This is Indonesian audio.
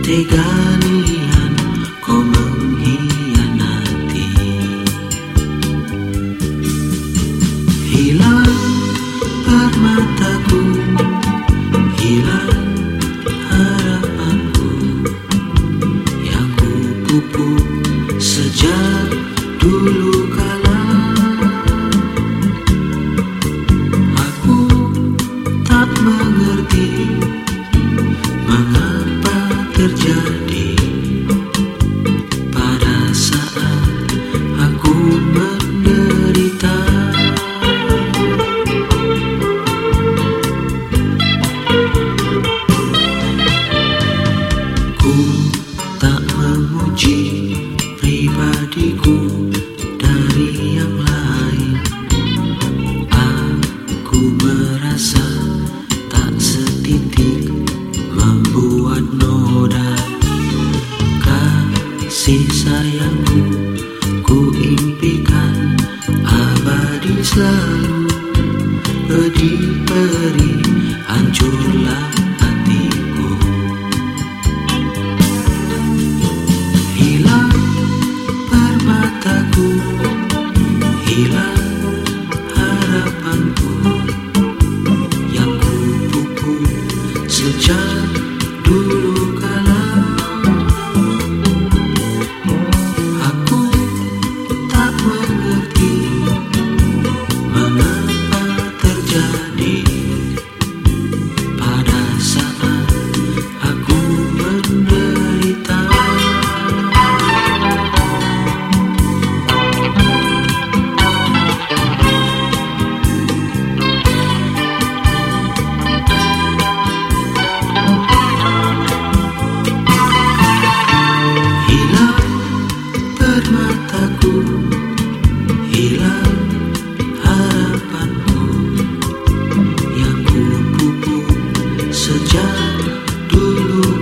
tega nian kau mengkhianati. Hilang permataku, hilang harapanku yang kupupuk sejak dulu kala. Aku tak mengerti mengapa terjadi pada saat aku menderita. Ku tak memuji pribadiku dari yang lain. Aku merasa tak setitik membuat noda. Kasih sayangku ku impikan abadi selalu. Pedih-perih hancurlah hatiku. Hilang permataku, hilang harapanku yang kupupuk sejak dulu kala. Aku tak mengerti mengapa terjadi pada saat aku menderita. Hilang permataku, hilang harapanku yang kupupuk sejak dulu